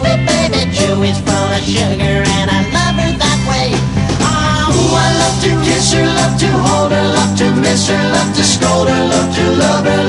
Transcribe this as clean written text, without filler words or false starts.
baby, baby. Chew is full of sugar and I love her that way. Ooh, I love to kiss her, love to hold her, love to miss her, love to scold her, love to love her.